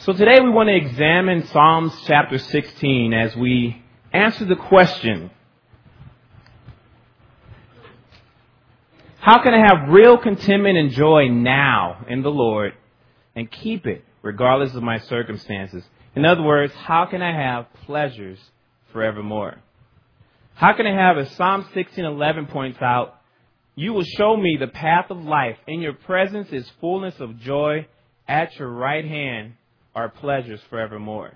So today we want to examine Psalms chapter 16 as we answer the question, how can I have real contentment and joy now in the Lord and keep it regardless of my circumstances? In other words, how can I have pleasures forevermore? How can I have, as Psalm 16:11 points out, you will show me the path of life. In your presence is fullness of joy. At your right hand are pleasures forevermore.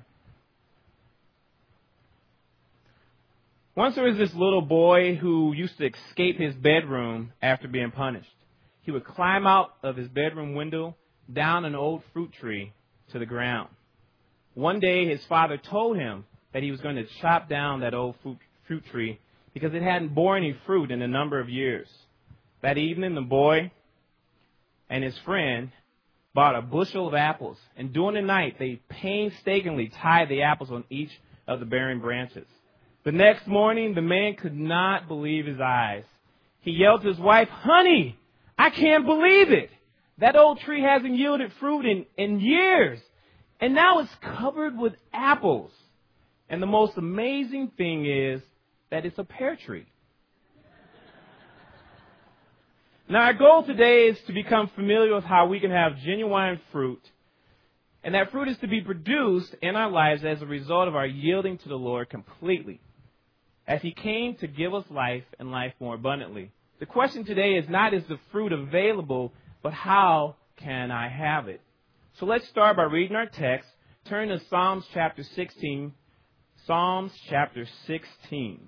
Once there was this little boy who used to escape his bedroom after being punished. He would climb out of his bedroom window down an old fruit tree to the ground. One day his father told him that he was going to chop down that old fruit tree because it hadn't borne any fruit in a number of years. That evening the boy and his friend bought a bushel of apples, and during the night they painstakingly tied the apples on each of the bearing branches. The next morning, the man could not believe his eyes. He yelled to his wife, "Honey, I can't believe it. That old tree hasn't yielded fruit in years, and now it's covered with apples. And the most amazing thing is that it's a pear tree." Now, our goal today is to become familiar with how we can have genuine fruit. And that fruit is to be produced in our lives as a result of our yielding to the Lord completely, as He came to give us life and life more abundantly. The question today is not, is the fruit available, but how can I have it? So let's start by reading our text. Turn to Psalms chapter 16. Psalms chapter 16.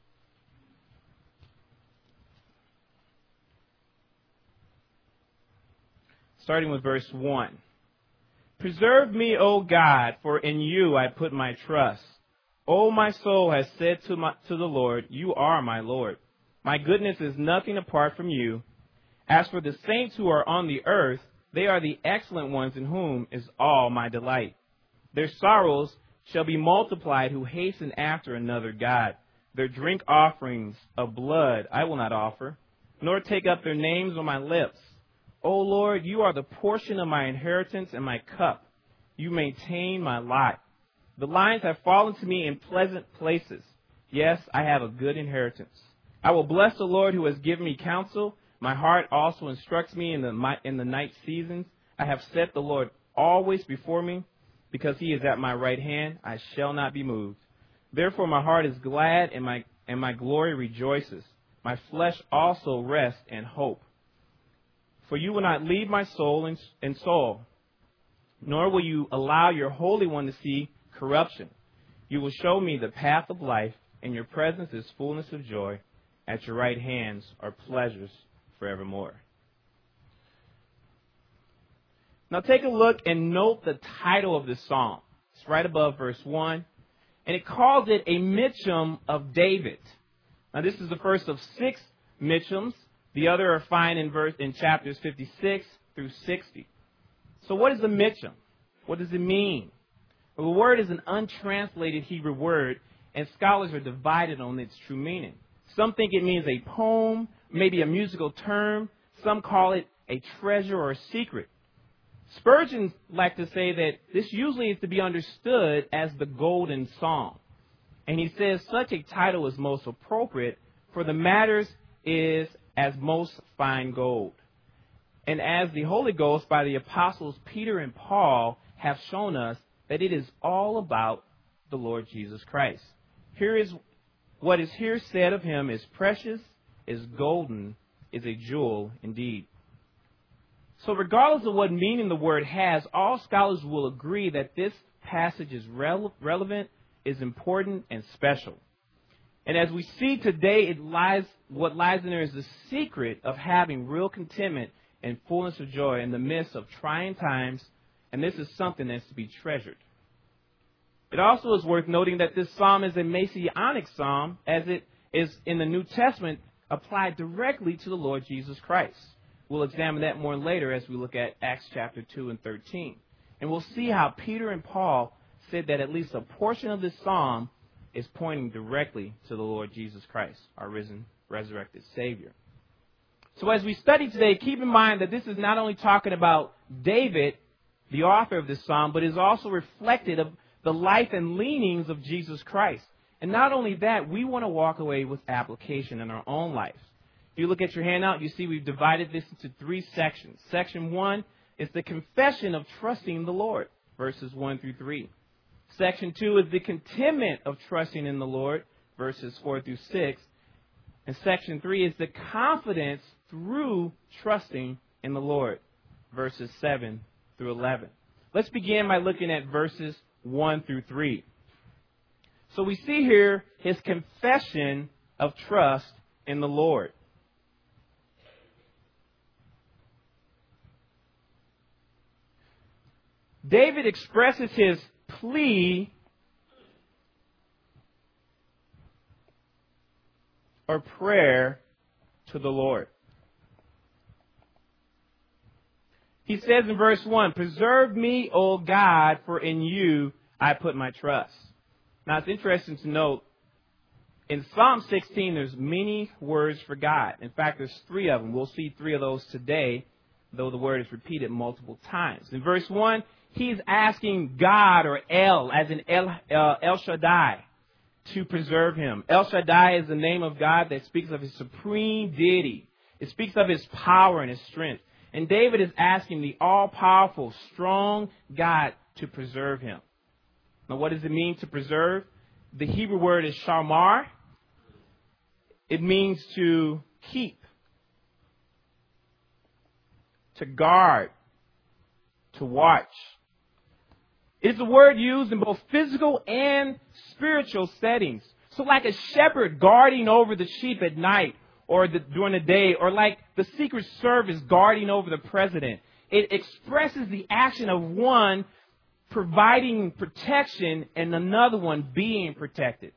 Starting with verse 1. Preserve me, O God, for in you I put my trust. O my soul has said to the Lord, you are my Lord. My goodness is nothing apart from you. As for the saints who are on the earth, they are the excellent ones in whom is all my delight. Their sorrows shall be multiplied who hasten after another God. Their drink offerings of blood I will not offer, nor take up their names on my lips. O Lord, you are the portion of my inheritance and my cup. You maintain my lot. The lines have fallen to me in pleasant places. Yes, I have a good inheritance. I will bless the Lord who has given me counsel. My heart also instructs me in the night seasons. I have set the Lord always before me. Because He is at my right hand, I shall not be moved. Therefore my heart is glad and my glory rejoices. My flesh also rests in hope. For you will not leave my soul in sorrow, nor will you allow your Holy One to see corruption. You will show me the path of life. In your presence is fullness of joy. At your right hands are pleasures forevermore. Now take a look and note the title of this psalm. It's right above verse 1. And it calls it a Mitchum of David. Now this is the first of 6 Mitchums. The other are found in chapters 56 through 60. So what is a Mitchum? What does it mean? Well, the word is an untranslated Hebrew word, and scholars are divided on its true meaning. Some think it means a poem, maybe a musical term. Some call it a treasure or a secret. Spurgeon liked to say that this usually is to be understood as the golden song. And he says such a title is most appropriate, for the matters is as most fine gold. And as the Holy Ghost by the apostles Peter and Paul have shown us that it is all about the Lord Jesus Christ. Here is what is here said of Him is precious, is golden, is a jewel indeed. So regardless of what meaning the word has, all scholars will agree that this passage is relevant, is important, and special. And as we see today, what lies in there is the secret of having real contentment and fullness of joy in the midst of trying times, and this is something that's to be treasured. It also is worth noting that this psalm is a messianic psalm, as it is in the New Testament applied directly to the Lord Jesus Christ. We'll examine that more later as we look at Acts chapter 2 and 13. And we'll see how Peter and Paul said that at least a portion of this psalm is pointing directly to the Lord Jesus Christ, our risen, resurrected Savior. So as we study today, keep in mind that this is not only talking about David the author of this psalm, but is also reflected of the life and leanings of Jesus Christ. And not only that, we want to walk away with application in our own lives. If you look at your handout, you see we've divided this into 3 sections. Section 1 is the confession of trusting the Lord, verses 1 through 3. Section 2 is the contentment of trusting in the Lord, verses 4 through 6. And section 3 is the confidence through trusting in the Lord, verses 7 through 11. Let's begin by looking at verses 1 through 3. So we see here his confession of trust in the Lord. David expresses his plea or prayer to the Lord. He says in verse 1, "Preserve me, O God, for in you I put my trust." Now it's interesting to note, in Psalm 16, there's many words for God. In fact, there's 3 of them. We'll see 3 of those today, though the word is repeated multiple times. In verse 1, he's asking God, or El, as in El Shaddai, to preserve him. El Shaddai is the name of God that speaks of his supreme deity. It speaks of his power and his strength. And David is asking the all-powerful, strong God to preserve him. Now, what does it mean to preserve? The Hebrew word is shamar. It means to keep, to guard, to watch. It's a word used in both physical and spiritual settings. So like a shepherd guarding over the sheep at night or during the day, or like the Secret Service guarding over the president. It expresses the action of one providing protection and another one being protected.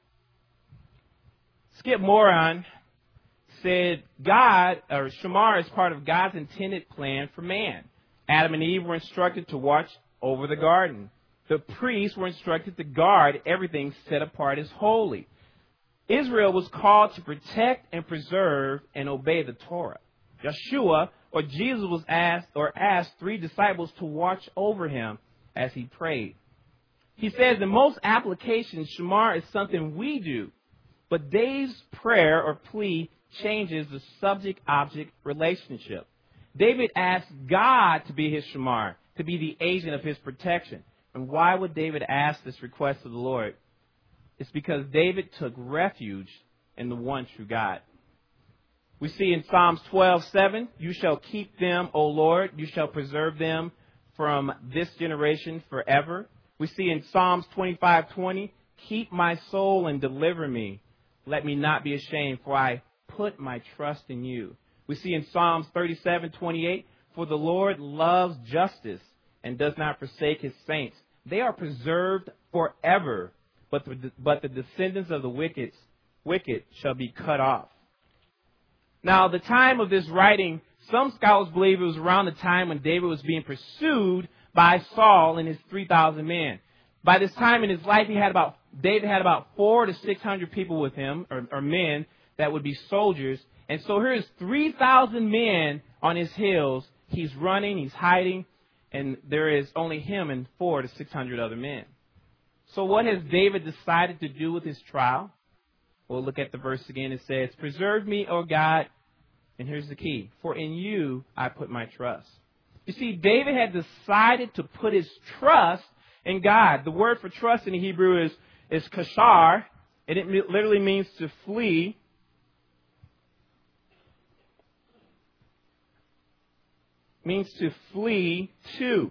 Skip Moran said God, or Shamar, is part of God's intended plan for man. Adam and Eve were instructed to watch over the garden. The priests were instructed to guard everything set apart as holy. Israel was called to protect and preserve and obey the Torah. Yeshua, or Jesus, was asked 3 disciples to watch over him as he prayed. He says in most applications, Shamar is something we do, but Dave's prayer or plea changes the subject-object relationship. David asked God to be his Shamar, to be the agent of his protection. And why would David ask this request of the Lord? It's because David took refuge in the one true God. We see in Psalms 12:7, "You shall keep them, O Lord, you shall preserve them from this generation forever." We see in Psalms 25:20, "Keep my soul and deliver me. Let me not be ashamed, for I put my trust in you." We see in Psalms 37:28, "For the Lord loves justice and does not forsake his saints. They are preserved forever, but the descendants of the wicked shall be cut off." Now, the time of this writing, some scholars believe it was around the time when David was being pursued by Saul and his 3,000 men. By this time in his life, David had about 400 to 600 people with him, or men that would be soldiers. And so here's 3,000 men on his heels. He's running, he's hiding, and there is only him and 400 to 600 other men. So what has David decided to do with his trial? We'll look at the verse again. It says, "Preserve me, O God," and here's the key, "for in you I put my trust." You see, David had decided to put his trust in God. The word for trust in the Hebrew is kashar, and it literally means to flee. Means to flee to.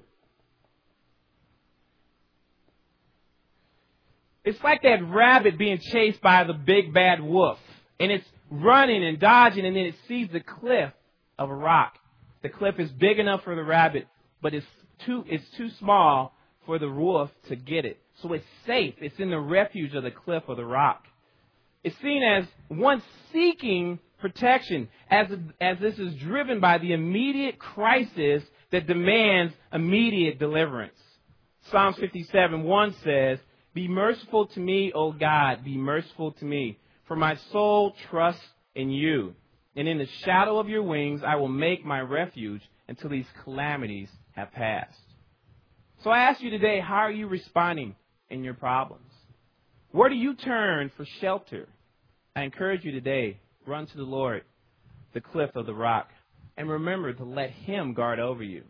It's like that rabbit being chased by the big bad wolf. And it's running and dodging, and then it sees the cliff of a rock. The cliff is big enough for the rabbit, but it's too small for the wolf to get it. So it's safe. It's in the refuge of the cliff or the rock. It's seen as one seeking protection, as this is driven by the immediate crisis that demands immediate deliverance. Psalms 57:1 says, "Be merciful to me, O God, be merciful to me, for my soul trusts in you. And in the shadow of your wings I will make my refuge until these calamities have passed." So I ask you today, how are you responding in your problems? Where do you turn for shelter? I encourage you today, run to the Lord, the cliff of the rock, and remember to let Him guard over you.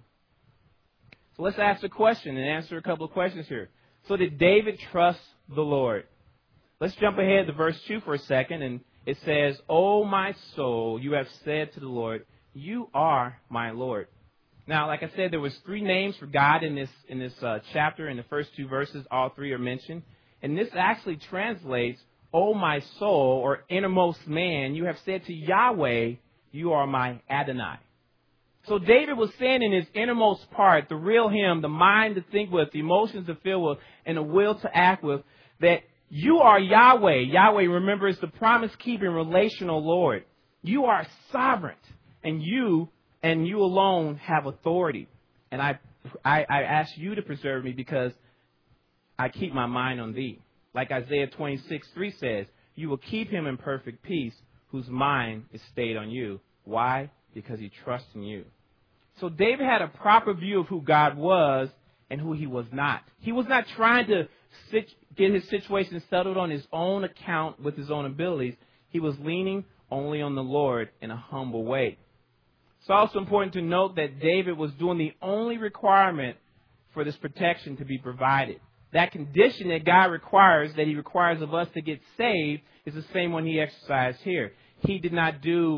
So let's ask a question and answer a couple of questions here. So did David trust the Lord? Let's jump ahead to verse 2 for a second, and it says, "O my soul, you have said to the Lord, you are my Lord." Now, like I said, there was 3 names for God in this chapter. In the first 2 verses, all 3 are mentioned. And this actually translates, "O my soul," or innermost man, you have said to Yahweh, you are my Adonai. So David was saying in his innermost part, the real him, the mind to think with, the emotions to feel with, and the will to act with, that you are Yahweh. Yahweh, remember, is the promise-keeping relational Lord. You are sovereign, and you alone have authority. And I ask you to preserve me because I keep my mind on thee. Like Isaiah 26:3 says, you will keep him in perfect peace whose mind is stayed on you. Why? Because he trusts in you. So David had a proper view of who God was and who he was not. He was not trying to get his situation settled on his own account with his own abilities. He was leaning only on the Lord in a humble way. It's also important to note that David was doing the only requirement for this protection to be provided. That condition that God requires, that he requires of us to get saved, is the same one he exercised here. He did not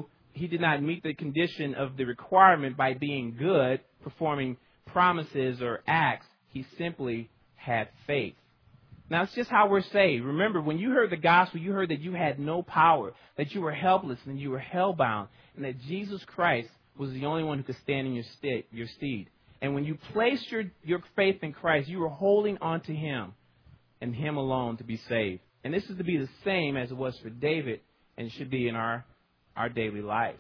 meet the condition of the requirement by being good, performing promises or acts. He simply had faith. Now, it's just how we're saved. Remember, when you heard the gospel, you heard that you had no power, that you were helpless and you were hellbound, and that Jesus Christ was the only one who could stand in your stead. And when you placed your faith in Christ, you were holding on to Him and Him alone to be saved. And this is to be the same as it was for David and should be in our daily lives.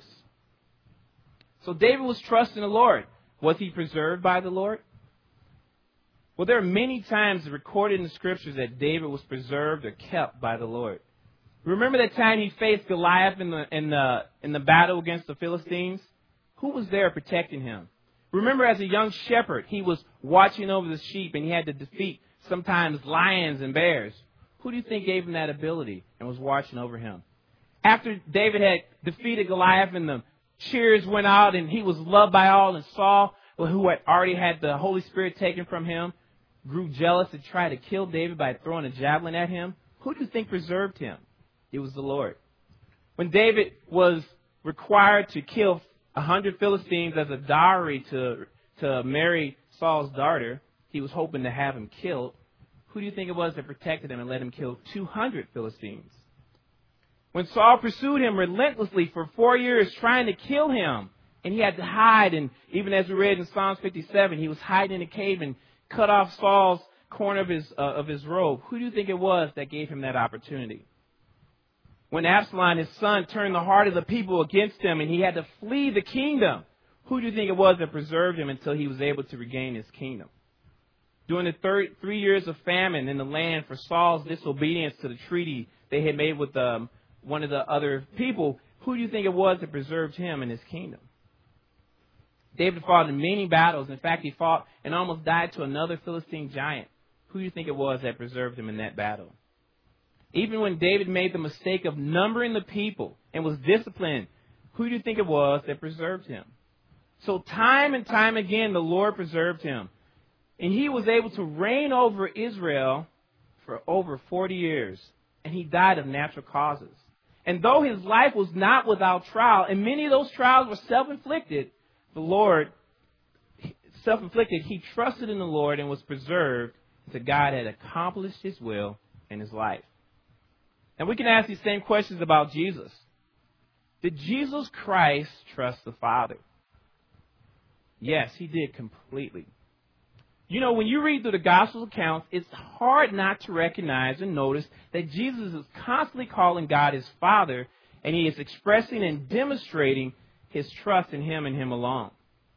So David was trusting the Lord. Was he preserved by the Lord? Well, there are many times recorded in the Scriptures that David was preserved or kept by the Lord. Remember that time he faced Goliath in the battle against the Philistines? Who was there protecting him? Remember, as a young shepherd, he was watching over the sheep and he had to defeat sometimes lions and bears. Who do you think gave him that ability and was watching over him? After David had defeated Goliath and the cheers went out and he was loved by all, and Saul, who had already had the Holy Spirit taken from him, grew jealous and tried to kill David by throwing a javelin at him. Who do you think preserved him? It was the Lord. When David was required to kill 100 Philistines as a dowry to marry Saul's daughter, he was hoping to have him killed. Who do you think it was that protected him and let him kill 200 Philistines? When Saul pursued him relentlessly for 4 years trying to kill him, and he had to hide, and even as we read in Psalms 57, he was hiding in a cave and cut off Saul's corner of his robe. Who do you think it was that gave him that opportunity? When Absalom, his son, turned the heart of the people against him and he had to flee the kingdom, who do you think it was that preserved him until he was able to regain his kingdom? During the 3 years of famine in the land for Saul's disobedience to the treaty they had made with one of the other people, who do you think it was that preserved him in his kingdom? David fought in many battles. In fact, he fought and almost died to another Philistine giant. Who do you think it was that preserved him in that battle? Even when David made the mistake of numbering the people and was disciplined, who do you think it was that preserved him? So time and time again, the Lord preserved him. And he was able to reign over Israel for over 40 years. And he died of natural causes. And though his life was not without trial, and many of those trials were self-inflicted, the Lord, self-inflicted, he trusted in the Lord and was preserved until God had accomplished His will in his life. And we can ask these same questions about Jesus. Did Jesus Christ trust the Father? Yes, He did completely. You know, when you read through the gospel accounts, it's hard not to recognize and notice that Jesus is constantly calling God His Father, and He is expressing and demonstrating His trust in Him and Him alone.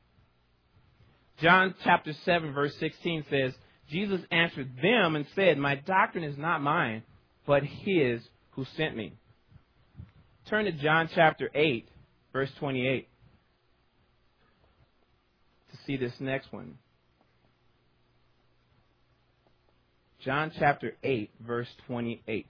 John chapter 7, verse 16 says, Jesus answered them and said, my doctrine is not mine, but His who sent me. Turn to John chapter 8, verse 28 to see this next one. John chapter 8, verse 28.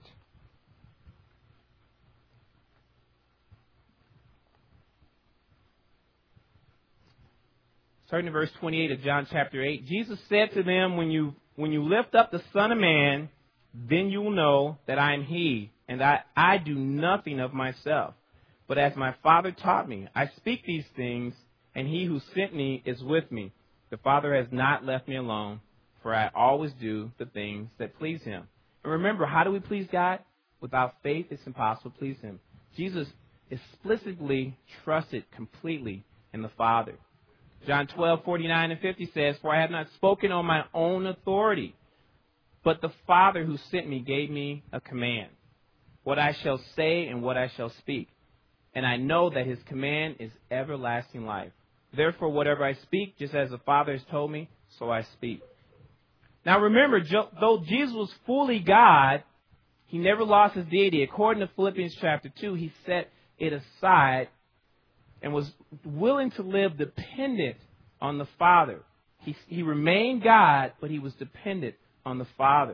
Starting in verse 28 of John chapter 8, Jesus said to them, when you lift up the Son of Man, then you will know that I am He, and I do nothing of myself. But as my Father taught me, I speak these things, and He who sent me is with me. The Father has not left me alone, for I always do the things that please Him. And remember, how do we please God? Without faith, it's impossible to please Him. Jesus explicitly trusted completely in the Father. John 12:49 and 50 says, For I have not spoken on my own authority, but the Father who sent me gave me a command, what I shall say and what I shall speak. And I know that His command is everlasting life. Therefore, whatever I speak, just as the Father has told me, so I speak. Now remember, though Jesus was fully God, He never lost His deity. According to Philippians chapter 2, He set it aside and was willing to live dependent on the Father. He remained God, but He was dependent on the Father.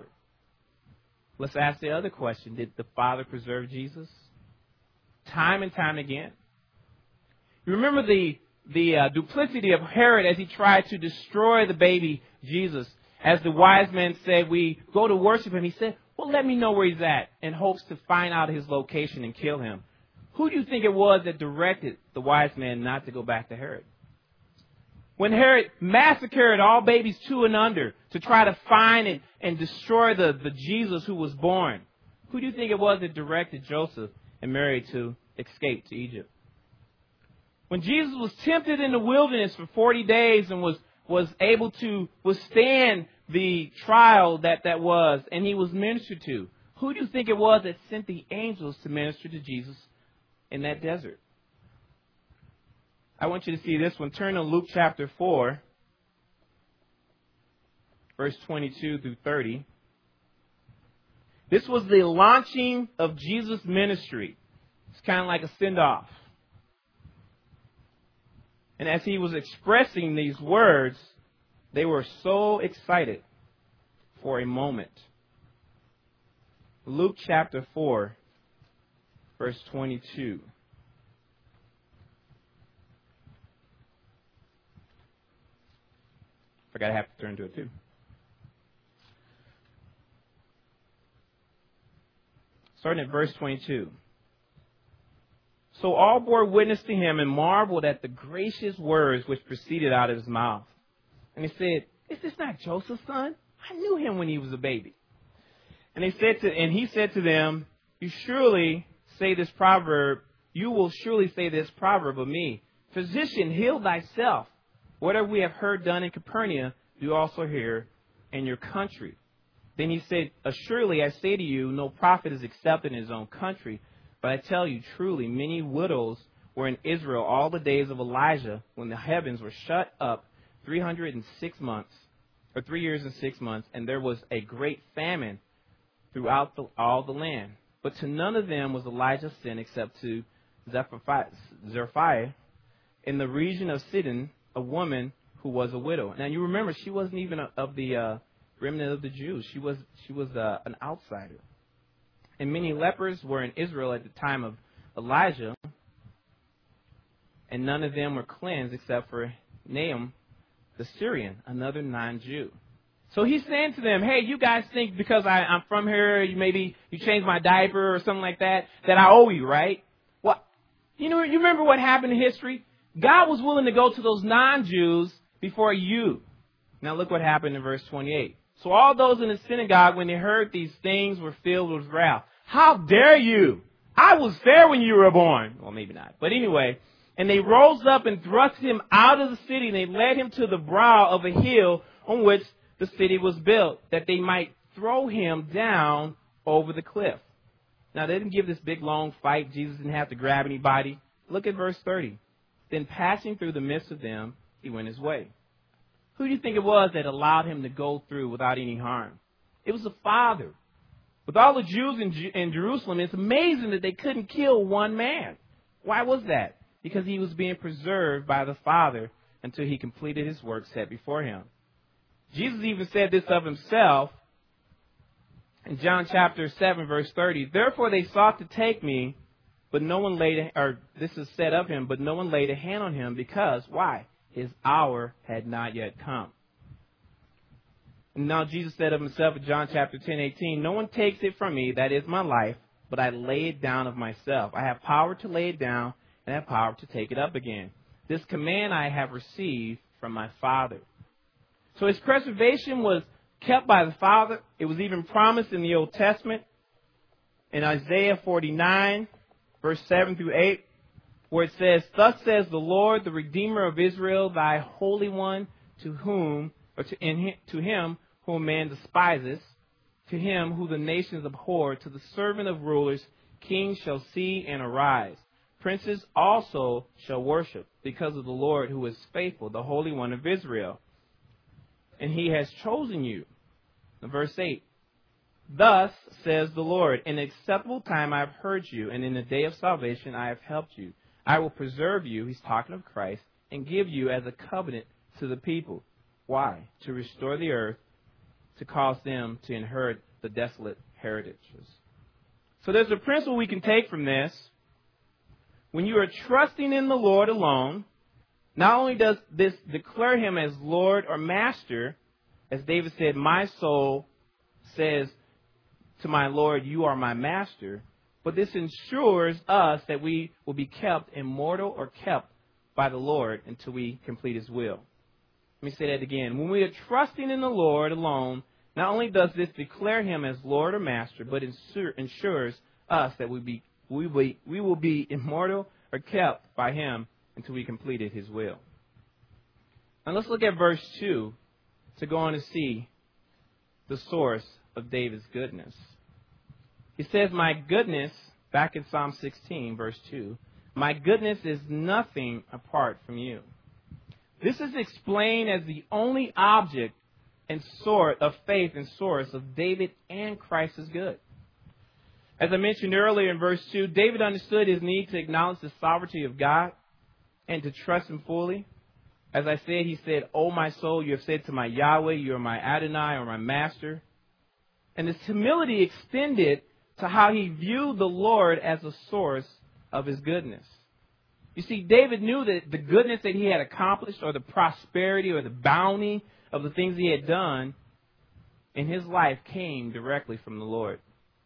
Let's ask the other question. Did the Father preserve Jesus? Time and time again. You remember the duplicity of Herod as he tried to destroy the baby Jesus. As the wise men said, we go to worship Him. He said, well, let me know where He's at, in hopes to find out His location and kill Him. Who do you think it was that directed the wise men not to go back to Herod? When Herod massacred all babies 2 and under to try to find and destroy the Jesus who was born, who do you think it was that directed Joseph and Mary to escape to Egypt? When Jesus was tempted in the wilderness for 40 days and was able to withstand the trial that was, and He was ministered to, who do you think it was that sent the angels to minister to Jesus in that desert? I want you to see this one. Turn to Luke chapter 4, verse 22 through 30. This was the launching of Jesus' ministry. It's kind of like a send-off. And as He was expressing these words, they were so excited for a moment. Luke chapter 4, verse 22. Forgot I have to turn to it too. Starting at verse 22. So all bore witness to Him and marveled at the gracious words which proceeded out of His mouth. And they said, Is this not Joseph's son? I knew him when he was a baby. And he said to them, You will surely say this proverb of me, Physician, heal thyself. Whatever we have heard done in Capernaum, do also here in your country. Then He said, Assuredly, I say to you, no prophet is accepted in his own country. But I tell you truly, many widows were in Israel all the days of Elijah, when the heavens were shut up 3 years and 6 months, and there was a great famine throughout all the land. But to none of them was Elijah sent except to Zarephath in the region of Sidon, a woman who was a widow. Now you remember, she wasn't even of the remnant of the Jews. She was an outsider. And many lepers were in Israel at the time of Elijah, and none of them were cleansed except for Naaman the Syrian, another non-Jew. So He's saying to them, hey, you guys think because I'm from here, you changed my diaper or something like that I owe you, right? Well, you remember what happened in history? God was willing to go to those non-Jews before you. Now look what happened in verse 28. So all those in the synagogue, when they heard these things, were filled with wrath. How dare you? I was there when you were born. Well, maybe not. But anyway, and they rose up and thrust Him out of the city, and they led Him to the brow of a hill on which the city was built, that they might throw Him down over the cliff. Now, they didn't give this big, long fight. Jesus didn't have to grab anybody. Look at verse 30. Then passing through the midst of them, He went His way. Who do you think it was that allowed Him to go through without any harm? It was the Father. With all the Jews in Jerusalem, it's amazing that they couldn't kill one man. Why was that? Because He was being preserved by the Father until He completed His work set before Him. Jesus even said this of Himself In John chapter 7, verse 30, therefore they sought to take me, but no one laid, or this is said of him, but no one laid a hand on him because, why? His hour had not yet come. And now Jesus said of himself in John chapter 10:18, no one takes it from me, that is my life, but I lay it down of myself. I have power to lay it down and have power to take it up again. This command I have received from my Father. So his preservation was kept by the Father. It was even promised in the Old Testament. In Isaiah 49, verse 7 through 8, where it says, thus says the Lord, the Redeemer of Israel, thy Holy One, to him whom man despises, to him who the nations abhor, to the servant of rulers, kings shall see and arise. Princes also shall worship, because of the Lord who is faithful, the Holy One of Israel. And he has chosen you. Verse 8, thus says the Lord, in an acceptable time I have heard you, and in the day of salvation I have helped you. I will preserve you, he's talking of Christ, and give you as a covenant to the people. Why? To restore the earth, to cause them to inherit the desolate heritages. So there's a principle we can take from this. When you are trusting in the Lord alone, not only does this declare him as Lord or Master, as David said, my soul says to my Lord, you are my Master, but this ensures us that we will be kept immortal or kept by the Lord until we complete his will. Let me say that again. When we are trusting in the Lord alone, not only does this declare him as Lord or Master, but ensures us that we will be immortal or kept by him until we completed his will. Now let's look at verse 2 to go on to see the source of David's goodness. He says, my goodness, back in Psalm 16, verse 2, my goodness is nothing apart from you. This is explained as the only object and sort of faith and source of David and Christ's good. As I mentioned earlier in verse 2, David understood his need to acknowledge the sovereignty of God and to trust him fully. As I said, he said, O my soul, you have said to my Yahweh, you are my Adonai or my Master. And this humility extended to how he viewed the Lord as a source of his goodness. You see, David knew that the goodness that he had accomplished, or the prosperity or the bounty of the things he had done in his life, came directly from the Lord.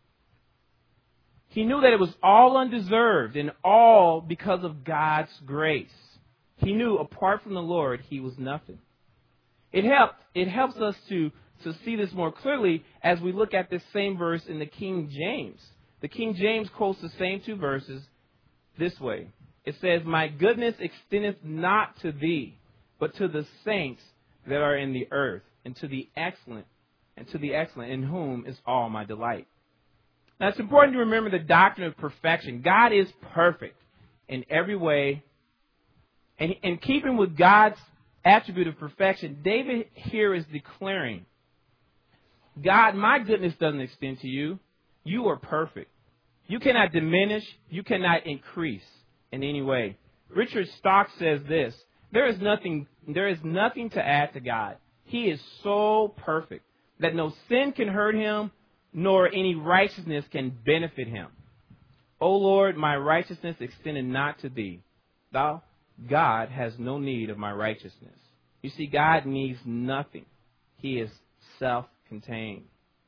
He knew that it was all undeserved and all because of God's grace. He knew apart from the Lord, he was nothing. It helps us to see this more clearly as we look at this same verse in the King James. The King James quotes the same two verses this way. It says, my goodness extendeth not to thee, but to the saints that are in the earth, and to the excellent, in whom is all my delight. Now, it's important to remember the doctrine of perfection. God is perfect in every way. And in keeping with God's attribute of perfection, David here is declaring, God, my goodness doesn't extend to you. You are perfect. You cannot diminish. You cannot increase in any way. Richard Stock says this, there is nothing to add to God. He is so perfect that no sin can hurt him, nor any righteousness can benefit him. O Lord, my righteousness extended not to thee. Thou, God, has no need of my righteousness. You see, God needs nothing. He is self-contained.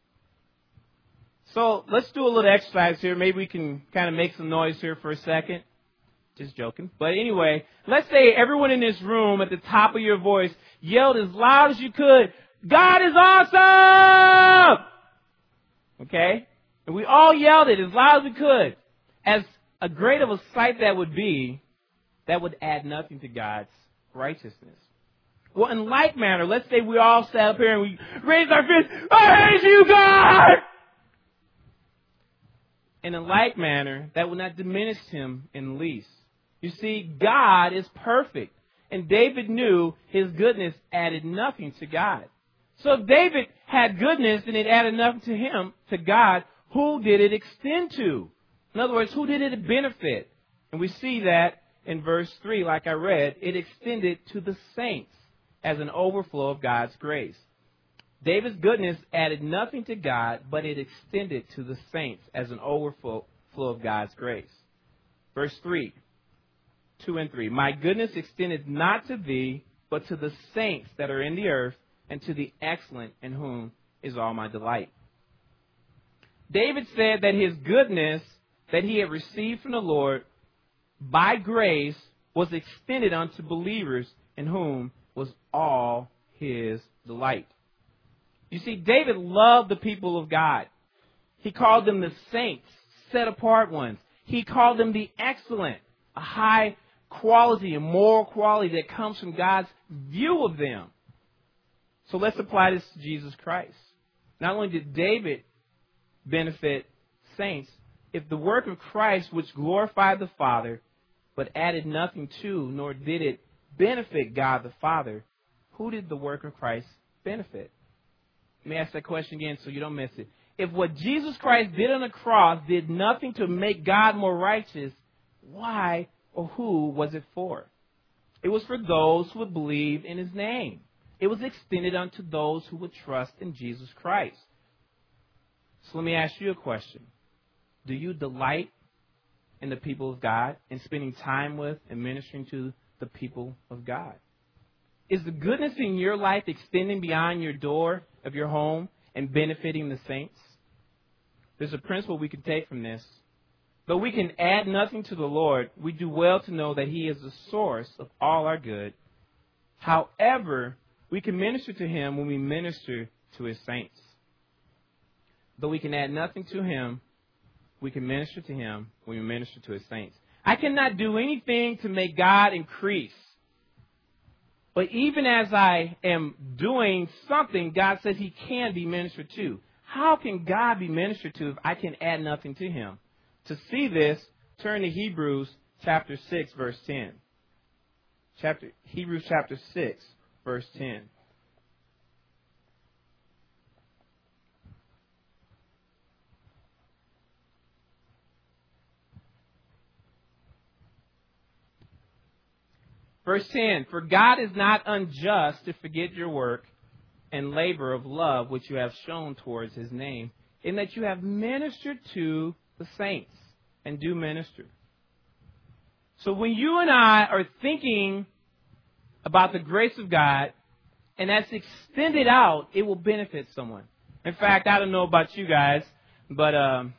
So let's do a little exercise here. Maybe we can kind of make some noise here for a second. Just joking. But anyway, let's say everyone in this room at the top of your voice yelled as loud as you could, God is awesome! Okay? And we all yelled it as loud as we could. As a great of a sight that would be, that would add nothing to God's righteousness. Well, in like manner, let's say we all sat up here and we raised our fist, I hate you, God! And in like manner, that would not diminish him in the least. You see, God is perfect. And David knew his goodness added nothing to God. So if David had goodness and it added nothing to him, to God, who did it extend to? In other words, who did it benefit? And we see that in verse 3, like I read, it extended to the saints as an overflow of God's grace. David's goodness added nothing to God, but it extended to the saints as an overflow of God's grace. Verse 3, 2 and 3. My goodness extended not to thee, but to the saints that are in the earth, and to the excellent in whom is all my delight. David said that his goodness that he had received from the Lord by grace was extended unto believers in whom was all his delight. You see, David loved the people of God. He called them the saints, set apart ones. He called them the excellent, a high quality, a moral quality that comes from God's view of them. So let's apply this to Jesus Christ. Not only did David benefit saints, if the work of Christ, which glorified the Father, but added nothing to, nor did it benefit God the Father, who did the work of Christ benefit? Let me ask that question again so you don't miss it. If what Jesus Christ did on the cross did nothing to make God more righteous, why or who was it for? It was for those who would believe in His name. It was extended unto those who would trust in Jesus Christ. So let me ask you a question. Do you delight in the people of God and spending time with and ministering to the people of God? Is the goodness in your life extending beyond your door of your home and benefiting the saints? There's a principle we can take from this. Though we can add nothing to the Lord, we do well to know that He is the source of all our good. However, we can minister to Him when we minister to His saints. Though we can add nothing to Him, we can minister to Him when we minister to His saints. I cannot do anything to make God increase. But even as I am doing something, God says He can be ministered to. How can God be ministered to if I can add nothing to Him? To see this, turn to Hebrews chapter 6, verse 10. Hebrews chapter 6, verse 10. Verse 10, for God is not unjust to forget your work and labor of love which you have shown towards His name, in that you have ministered to the saints and do minister. So when you and I are thinking about the grace of God, and that's extended out, it will benefit someone. In fact, I don't know about you guys, but, I'm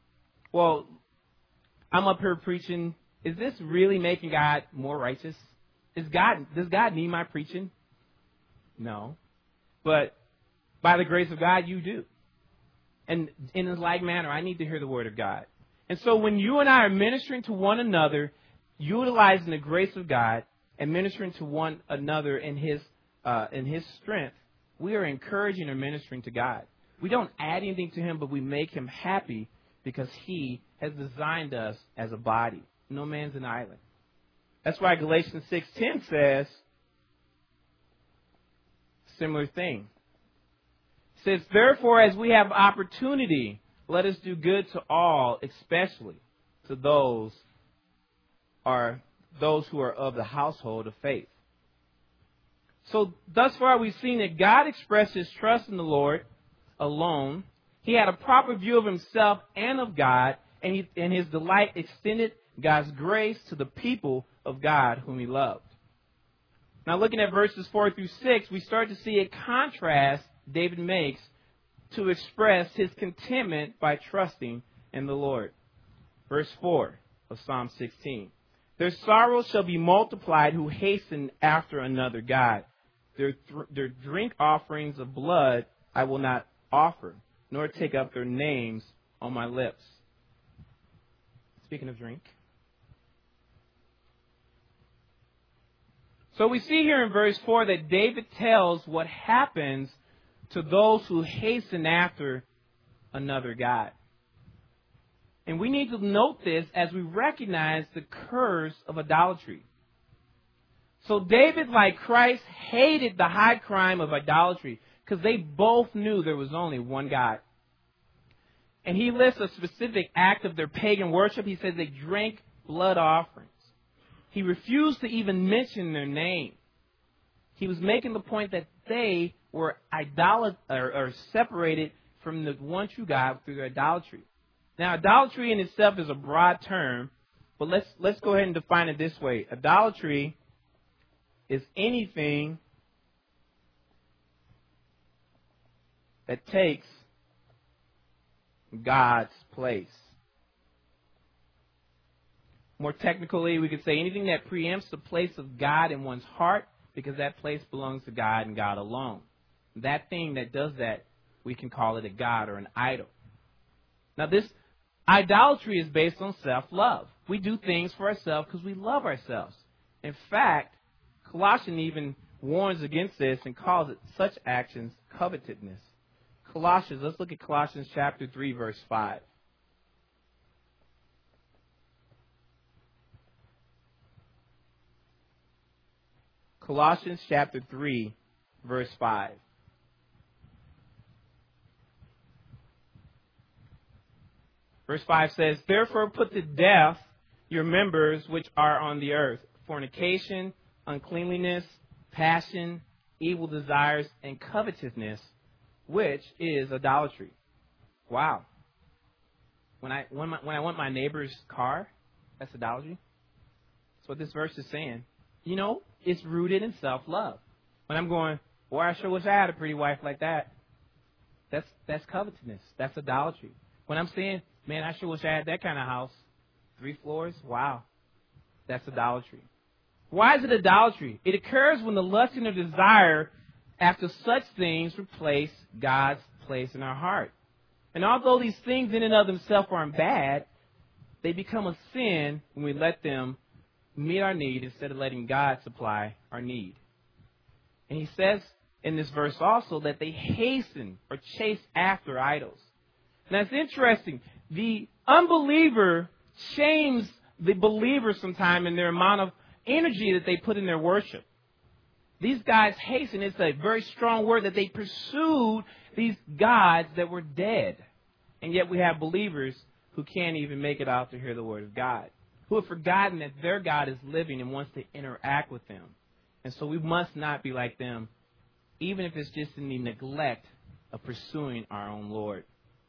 up here preaching. Is this really making God more righteous? Does God need my preaching? No. But by the grace of God, you do. And in a like manner, I need to hear the Word of God. And so when you and I are ministering to one another, utilizing the grace of God and ministering to one another in His strength, we are encouraging and ministering to God. We don't add anything to Him, but we make Him happy because He has designed us as a body. No man's an island. That's why Galatians 6:10 says similar thing. It says, therefore, as we have opportunity, let us do good to all, especially to those who are of the household of faith. So thus far we've seen that God expressed His trust in the Lord alone. He had a proper view of Himself and of God, and His delight extended God's grace to the people of God whom He loved. Now looking at verses 4 through 6, we start to see a contrast David makes to express his contentment by trusting in the Lord. Verse 4 of Psalm 16. Their sorrows shall be multiplied who hasten after another God. Their drink offerings of blood I will not offer, nor take up their names on my lips. Speaking of drink. So we see here in verse 4 that David tells what happens to those who hasten after another God. And we need to note this as we recognize the curse of idolatry. So David, like Christ, hated the high crime of idolatry because they both knew there was only one God. And he lists a specific act of their pagan worship. He says they drank blood offerings. He refused to even mention their name. He was making the point that they were or separated from the one true God through their idolatry. Now, idolatry in itself is a broad term, but let's go ahead and define it this way. Idolatry is anything that takes God's place. More technically, we could say anything that preempts the place of God in one's heart, because that place belongs to God and God alone. That thing that does that, we can call it a god or an idol. Now, this idolatry is based on self-love. We do things for ourselves because we love ourselves. In fact, Colossians even warns against this and calls it such actions covetousness. Colossians, let's look at Colossians chapter 3, verse 5. Colossians chapter 3, verse 5. Verse 5 says, "Therefore put to death your members which are on the earth, fornication, uncleanliness, passion, evil desires, and covetousness, which is idolatry." Wow. When I want my neighbor's car, that's idolatry. That's what this verse is saying. You know, it's rooted in self-love. When I'm going, boy, I sure wish I had a pretty wife like that. That's covetousness. That's idolatry. When I'm saying, man, I sure wish I had that kind of house. 3 floors? Wow. That's idolatry. Why is it idolatry? It occurs when the lust and the desire after such things replace God's place in our heart. And although these things in and of themselves aren't bad, they become a sin when we let them meet our need instead of letting God supply our need. And he says in this verse also that they hasten or chase after idols. Now, it's interesting. The unbeliever shames the believer sometimes in their amount of energy that they put in their worship. These guys hasten. It's a very strong word that they pursued these gods that were dead. And yet we have believers who can't even make it out to hear the word of God, who have forgotten that their God is living and wants to interact with them. And so we must not be like them, even if it's just in the neglect of pursuing our own Lord.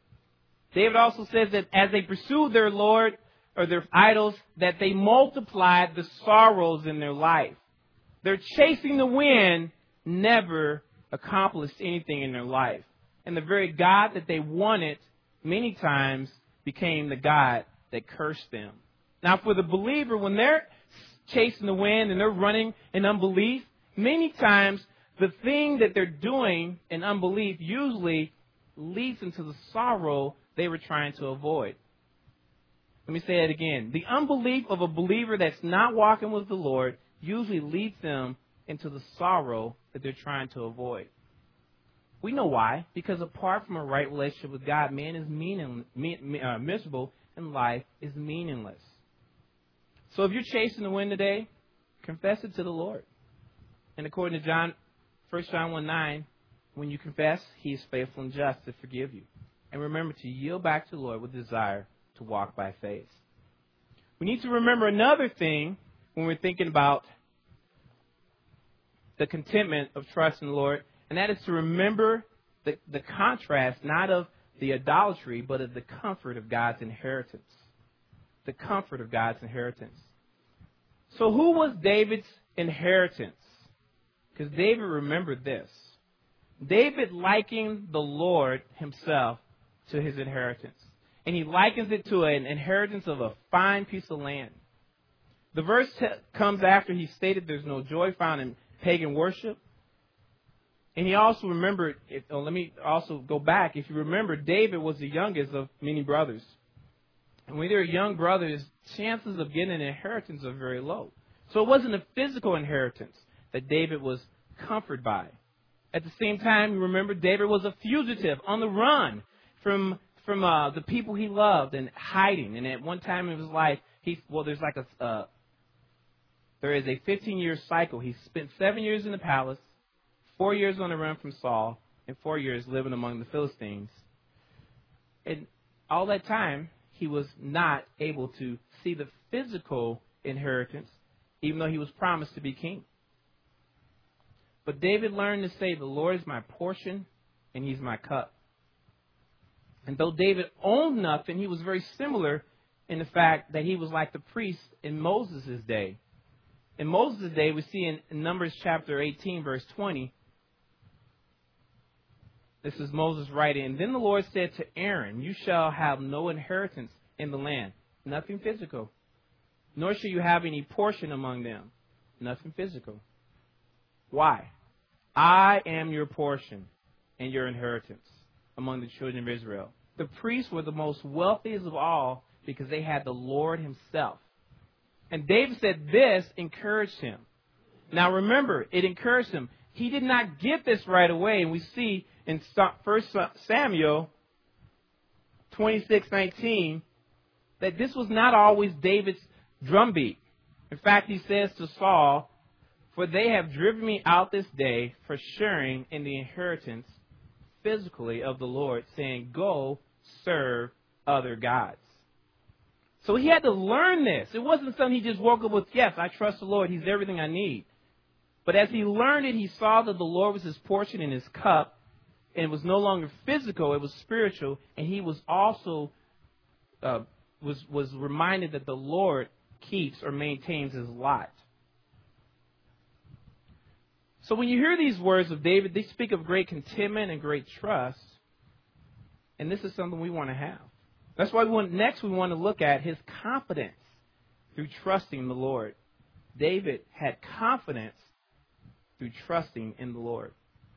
David also says that as they pursued their Lord or their idols, that they multiplied the sorrows in their life. Their chasing the wind never accomplished anything in their life. And the very God that they wanted many times became the God that cursed them. Now, for the believer, when they're chasing the wind and they're running in unbelief, many times the thing that they're doing in unbelief usually leads them to the sorrow they were trying to avoid. Let me say it again. The unbelief of a believer that's not walking with the Lord usually leads them into the sorrow that they're trying to avoid. We know why. Because apart from a right relationship with God, man is miserable and life is meaningless. So if you're chasing the wind today, confess it to the Lord. And according to 1 John 1:9, when you confess, He is faithful and just to forgive you. And remember to yield back to the Lord with desire to walk by faith. We need to remember another thing when we're thinking about the contentment of trust in the Lord, and that is to remember the contrast, not of the idolatry, but of the comfort of God's inheritance. The comfort of God's inheritance. So who was David's inheritance? Because David remembered this. David likened the Lord himself to his inheritance. And he likens it to an inheritance of a fine piece of land. The verse comes after he stated there's no joy found in pagan worship. And he also remembered, let me also go back. If you remember, David was the youngest of many brothers. And when you're young brothers, chances of getting an inheritance are very low. So it wasn't a physical inheritance that David was comforted by. At the same time, you remember, David was a fugitive on the run from the people he loved and hiding. And at one time in his life, there is a 15-year cycle. He spent 7 years in the palace, 4 years on the run from Saul, and 4 years living among the Philistines. And all that time, he was not able to see the physical inheritance, even though he was promised to be king. But David learned to say, the Lord is my portion and he's my cup. And though David owned nothing, he was very similar in the fact that he was like the priest in Moses' day. In Moses' day, we see in Numbers chapter 18, verse 20, this is Moses writing, and then the Lord said to Aaron, you shall have no inheritance in the land, nothing physical, nor shall you have any portion among them, nothing physical. Why? I am your portion and your inheritance among the children of Israel. The priests were the most wealthiest of all because they had the Lord himself. And David said this encouraged him. Now remember, it encouraged him. He did not get this right away. And we see in 1 Samuel 26:19 that this was not always David's drumbeat. In fact, he says to Saul, for they have driven me out this day for sharing in the inheritance physically of the Lord, saying, go serve other gods. So he had to learn this. It wasn't something he just woke up with, yes, I trust the Lord. He's everything I need. But as he learned it, he saw that the Lord was his portion in his cup. And it was no longer physical, it was spiritual. And he was also was reminded that the Lord keeps or maintains his lot. So when you hear these words of David, they speak of great contentment and great trust. And this is something we want to have. That's why we want to look at his confidence through trusting the Lord. David had confidence through trusting in the Lord.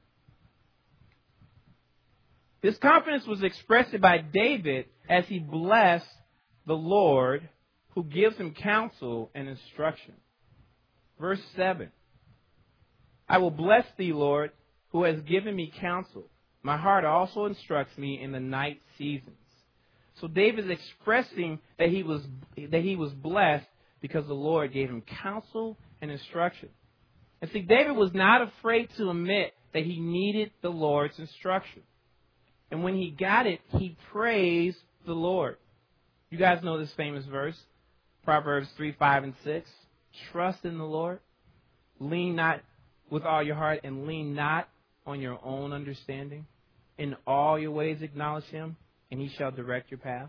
This confidence was expressed by David as he blessed the Lord who gives him counsel and instruction. Verse 7. I will bless thee, Lord, who has given me counsel. My heart also instructs me in the night seasons. So David is expressing that he was blessed because the Lord gave him counsel and instruction. And see, David was not afraid to admit that he needed the Lord's instruction. And when he got it, he praised the Lord. You guys know this famous verse, Proverbs 3, 5, and 6. Trust in the Lord. Lean not with all your heart and lean not on your own understanding. In all your ways acknowledge him, and he shall direct your path.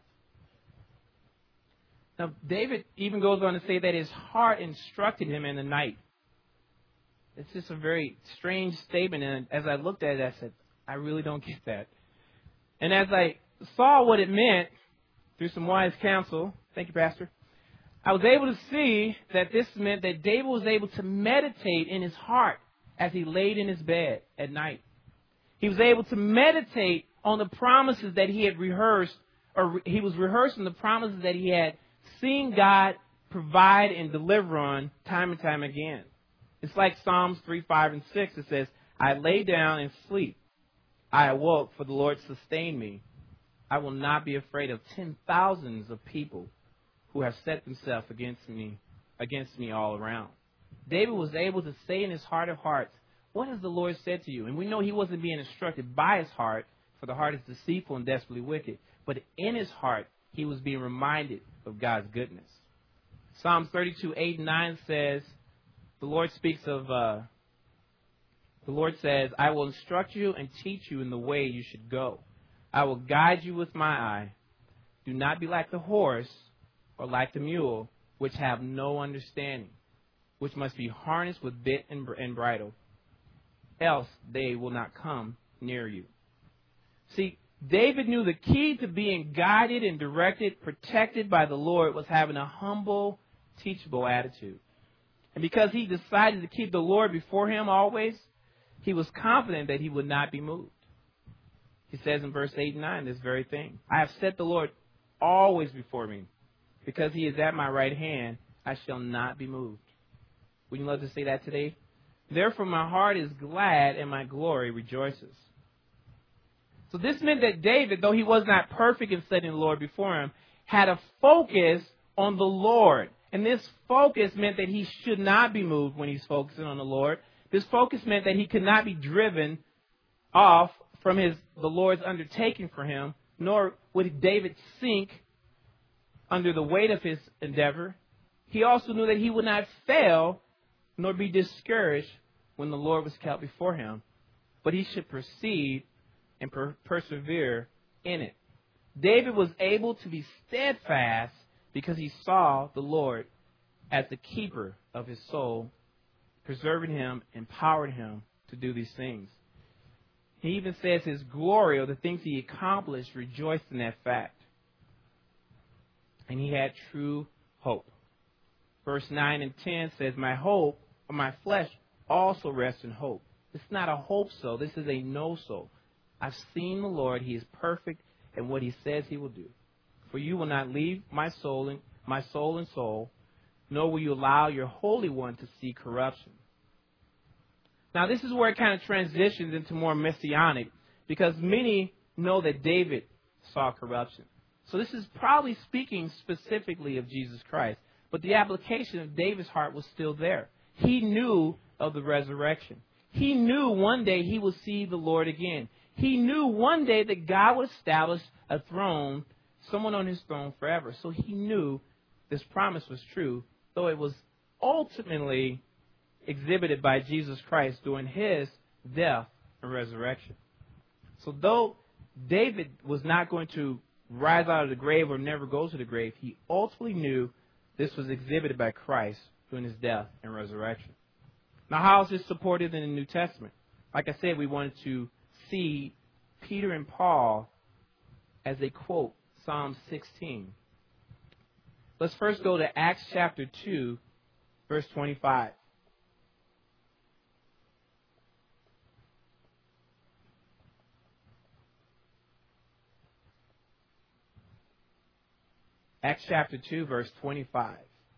Now, David even goes on to say that his heart instructed him in the night. It's just a very strange statement. And as I looked at it, I said, I really don't get that. And as I saw what it meant through some wise counsel, thank you, Pastor, I was able to see that this meant that David was able to meditate in his heart as he laid in his bed at night. He was able to meditate on the promises that he had rehearsed, or he was rehearsing the promises that he had seen God provide and deliver on time and time again. It's like Psalms 3, 5, and 6. It says, I lay down and sleep. I awoke, for the Lord sustained me. I will not be afraid of 10,000s of people who have set themselves against me all around. David was able to say in his heart of hearts, what has the Lord said to you? And we know he wasn't being instructed by his heart, for the heart is deceitful and desperately wicked. But in his heart, he was being reminded of God's goodness. Psalms 32, 8 and 9 says, the Lord says, I will instruct you and teach you in the way you should go. I will guide you with my eye. Do not be like the horse or like the mule, which have no understanding, which must be harnessed with bit and bridle, else they will not come near you. See, David knew the key to being guided and directed, protected by the Lord, was having a humble, teachable attitude. And because he decided to keep the Lord before him always, he was confident that he would not be moved. He says in verse 8 and 9 this very thing. I have set the Lord always before me. Because he is at my right hand, I shall not be moved. Would you love to say that today? Therefore my heart is glad and my glory rejoices. So this meant that David, though he was not perfect in setting the Lord before him, had a focus on the Lord. And this focus meant that he should not be moved when he's focusing on the Lord. This focus meant that he could not be driven off from the Lord's undertaking for him, nor would David sink under the weight of his endeavor. He also knew that he would not fail nor be discouraged when the Lord was kept before him, but he should proceed and persevere in it. David was able to be steadfast because he saw the Lord as the keeper of his soul, preserving him, empowered him to do these things. He even says his glory, or the things he accomplished, rejoiced in that fact. And he had true hope. Verse 9 and 10 says, my hope, or my flesh, also rests in hope. It's not a hope so. This is a no so. I've seen the Lord. He is perfect in what he says he will do. For you will not leave my soul and soul, nor will you allow your Holy One to see corruption. Now, this is where it kind of transitions into more messianic, because many know that David saw corruption. So this is probably speaking specifically of Jesus Christ. But the application of David's heart was still there. He knew of the resurrection. He knew one day he would see the Lord again. He knew one day that God would establish a throne, someone on his throne forever. So he knew this promise was true, though it was ultimately exhibited by Jesus Christ during his death and resurrection. So though David was not going to rise out of the grave or never go to the grave, he ultimately knew this was exhibited by Christ during his death and resurrection. Now, how is this supported in the New Testament? Like I said, we wanted to see Peter and Paul as they quote Psalm 16. Let's first go to Acts chapter 2, verse 25. Acts chapter 2, verse 25.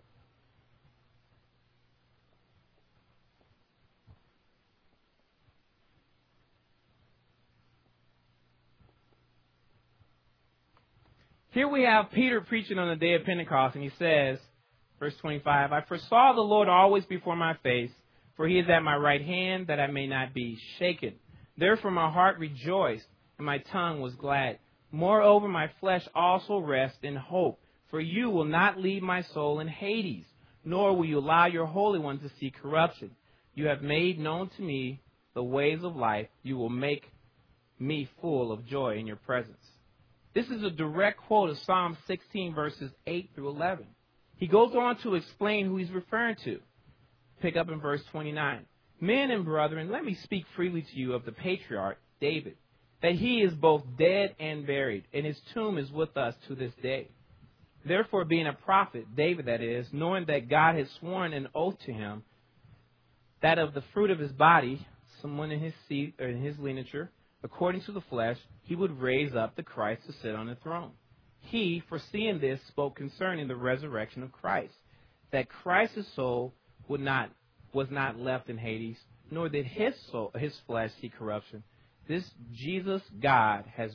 Here we have Peter preaching on the day of Pentecost, and he says, verse 25, I foresaw the Lord always before my face, for he is at my right hand, that I may not be shaken. Therefore my heart rejoiced, and my tongue was glad. Moreover, my flesh also rests in hope, for you will not leave my soul in Hades, nor will you allow your Holy One to see corruption. You have made known to me the ways of life. You will make me full of joy in your presence. This is a direct quote of Psalm 16, verses 8 through 11. He goes on to explain who he's referring to. Pick up in verse 29. Men and brethren, let me speak freely to you of the patriarch David, that he is both dead and buried, and his tomb is with us to this day. Therefore, being a prophet, David that is, knowing that God had sworn an oath to him, that of the fruit of his body, someone in his seed or in his lineage, according to the flesh, he would raise up the Christ to sit on the throne. He, foreseeing this, spoke concerning the resurrection of Christ, that Christ's soul was not left in Hades, nor did his flesh see corruption. This Jesus God has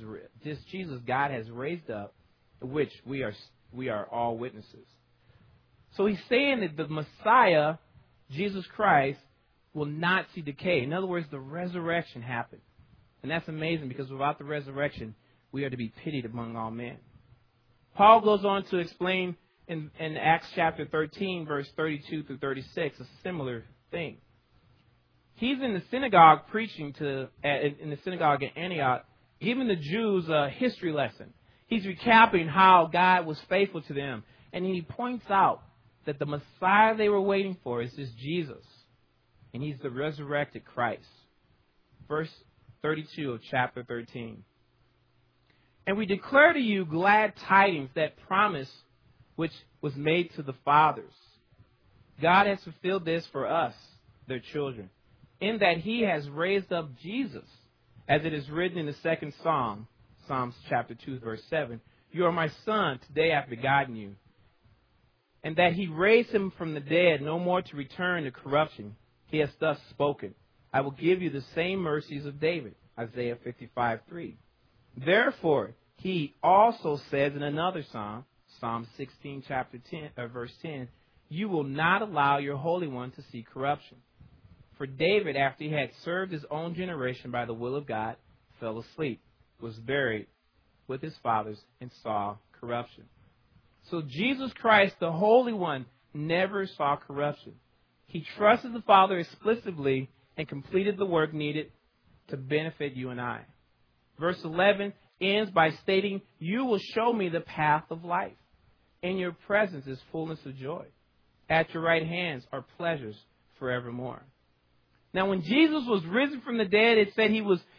raised up, which we are all witnesses. So he's saying that the Messiah, Jesus Christ, will not see decay. In other words, the resurrection happened. And that's amazing, because without the resurrection, we are to be pitied among all men. Paul goes on to explain in Acts chapter 13, verse 32 through 36, a similar thing. He's in the synagogue preaching in the synagogue at Antioch, giving the Jews a history lesson. He's recapping how God was faithful to them. And he points out that the Messiah they were waiting for is this Jesus. And he's the resurrected Christ. Verse 32 of chapter 13. And we declare to you glad tidings, that promise which was made to the fathers. God has fulfilled this for us, their children, in that he has raised up Jesus, as it is written in the second Psalm, Psalms chapter 2, verse 7. You are my son, today I have begotten you. And that he raised him from the dead, no more to return to corruption. He has thus spoken. I will give you the same mercies of David. Isaiah 55:3. Therefore, he also says in another psalm, Psalm 16, chapter 10, verse 10, you will not allow your Holy One to see corruption. For David, after he had served his own generation by the will of God, fell asleep, was buried with his fathers, and saw corruption. So Jesus Christ, the Holy One, never saw corruption. He trusted the Father explicitly, and completed the work needed to benefit you and I. Verse 11 ends by stating, you will show me the path of life. In your presence is fullness of joy. At your right hands are pleasures forevermore. Now, when Jesus was risen from the dead, it said he was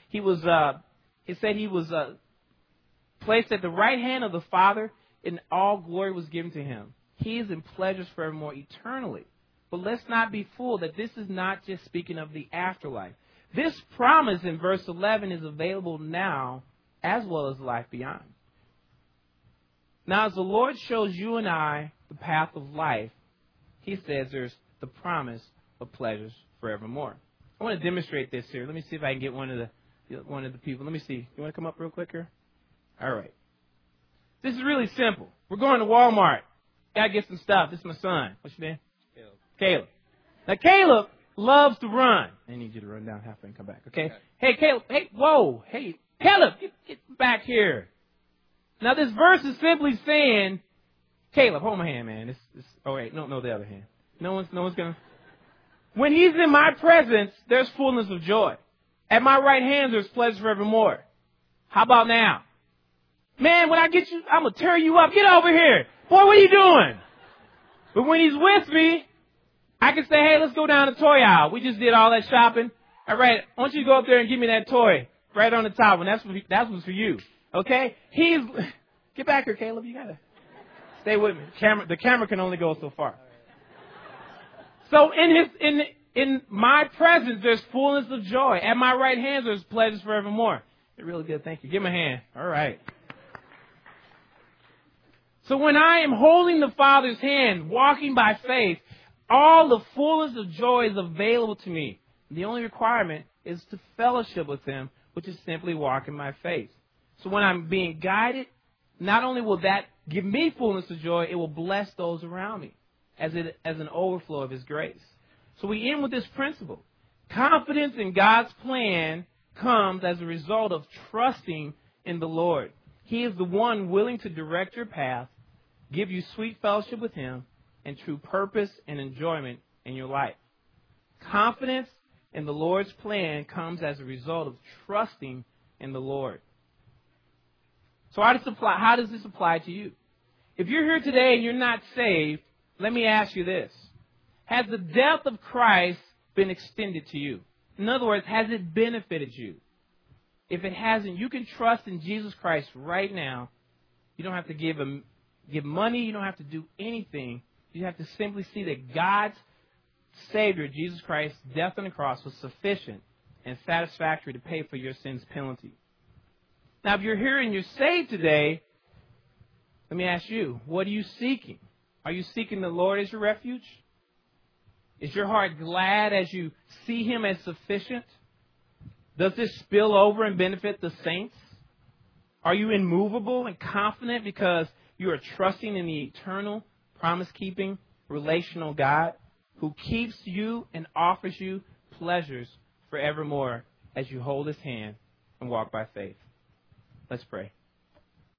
placed at the right hand of the Father, and all glory was given to him. He is in pleasures forevermore, eternally. But let's not be fooled that this is not just speaking of the afterlife. This promise in verse 11 is available now as well as life beyond. Now, as the Lord shows you and I the path of life, He says there's the promise of pleasures forevermore. I want to demonstrate this here. Let me see if I can get one of the people. Let me see. You want to come up real quick here? All right. This is really simple. We're going to Walmart. Got to get some stuff. This is my son. What's your name? Caleb. Now, Caleb loves to run. I need you to run down halfway and come back, okay? Hey, Caleb. Hey, whoa. Hey, Caleb, get back here. Now, this verse is simply saying, Caleb, hold my hand, man. Oh, wait. No, the other hand. No one's going to. When he's in my presence, there's fullness of joy. At my right hand, there's pleasure forevermore. How about now? Man, when I get you, I'm going to tear you up. Get over here. Boy, what are you doing? But when he's with me, I can say, hey, let's go down the toy aisle. We just did all that shopping. All right, I want you to go up there and give me that toy right on the top one. That was for you. Okay? Get back here, Caleb. You got to stay with me. The camera can only go so far. So in my presence, there's fullness of joy. At my right hand, there's pleasures forevermore. You're really good. Thank you. Give me a hand. All right. So when I am holding the Father's hand, walking by faith, all the fullness of joy is available to me. The only requirement is to fellowship with Him, which is simply walking by faith. So when I'm being guided, not only will that give me fullness of joy, it will bless those around me as an overflow of His grace. So we end with this principle. Confidence in God's plan comes as a result of trusting in the Lord. He is the one willing to direct your path, give you sweet fellowship with Him, and true purpose and enjoyment in your life. Confidence in the Lord's plan comes as a result of trusting in the Lord. So how does this apply to you? If you're here today and you're not saved, let me ask you this. Has the death of Christ been extended to you? In other words, has it benefited you? If it hasn't, you can trust in Jesus Christ right now. You don't have to give money. You don't have to do anything. You have to simply see that God's Savior, Jesus Christ's death on the cross was sufficient and satisfactory to pay for your sin's penalty. Now, if you're here and you're saved today, let me ask you, what are you seeking? Are you seeking the Lord as your refuge? Is your heart glad as you see Him as sufficient? Does this spill over and benefit the saints? Are you immovable and confident because you are trusting in the eternal, promise-keeping, relational God who keeps you and offers you pleasures forevermore as you hold His hand and walk by faith? Let's pray.